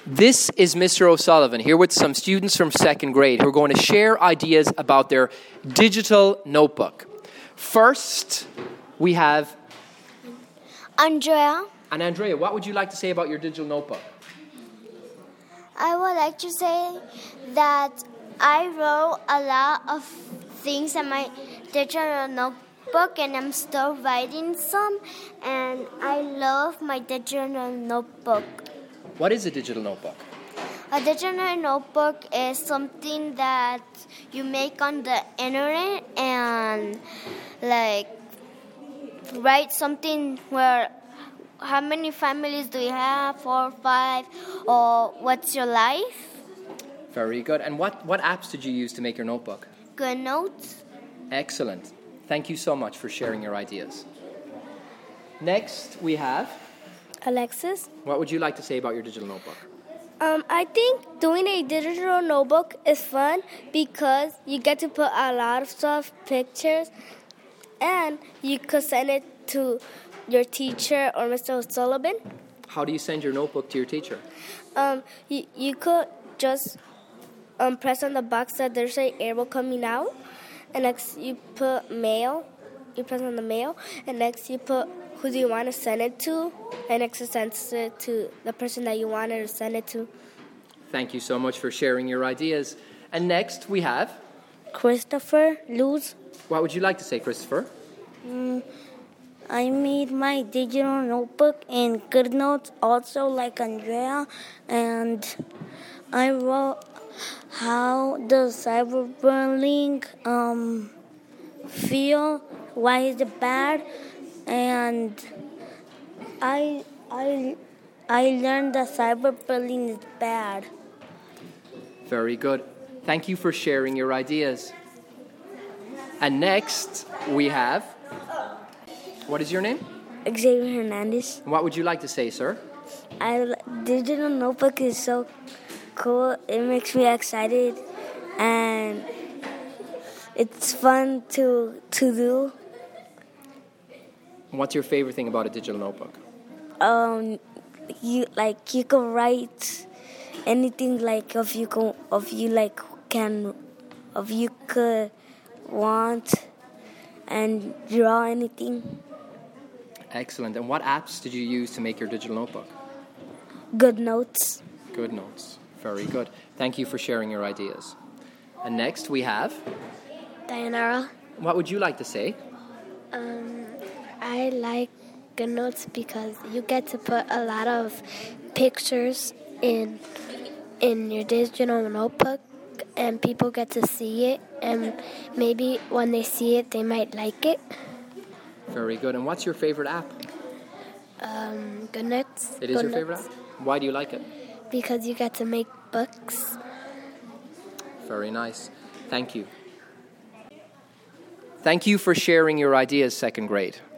This is Mr. O'Sullivan here with some students from second grade who are going to share ideas about their digital notebook. First, we have Andrea. And Andrea, what would you like to say about your digital notebook? I would like to say that I wrote a lot of things in my digital notebook and I'm still writing some, and I love my digital notebook. What is a digital notebook? A digital notebook is something that you make on the internet and like write something where how many families do you have, 4 or 5, or what's your life? Very good. And what apps did you use to make your notebook? GoodNotes. Excellent. Thank you so much for sharing your ideas. Next, we have Alexis. What would you like to say about your digital notebook? I think doing a digital notebook is fun because you get to put a lot of stuff, pictures, and you could send it to your teacher or Mr. O'Sullivan. How do you send your notebook to your teacher? You could just press on the box that there's an arrow coming out, and next you put mail. You press on the mail, and next you put who do you want to send it to, and next it sends it to the person that you wanted to send it to. Thank you so much for sharing your ideas. And next we have Christopher Luz. What would you like to say, Christopher? I made my digital notebook in GoodNotes also like Andrea, and I wrote how does cyberbullying feel, why is it bad, and I learned that cyberbullying is bad. Very good. Thank you for sharing your ideas. And next we have, what is your name? Xavier Hernandez. What would you like to say, sir? Digital notebook is so cool. It makes me excited, and it's fun to do. What's your favorite thing about a digital notebook? You can write anything, like if you could want and draw anything. Excellent. And what apps did you use to make your digital notebook? GoodNotes. GoodNotes. Very good. Thank you for sharing your ideas. And next we have Dianara. What would you like to say? I like GoodNotes because you get to put a lot of pictures in your digital notebook, and people get to see it, and maybe when they see it, they might like it. Very good. And what's your favorite app? GoodNotes. It is your favorite app? Why do you like it? Because you get to make books. Very nice. Thank you. Thank you for sharing your ideas, second grade.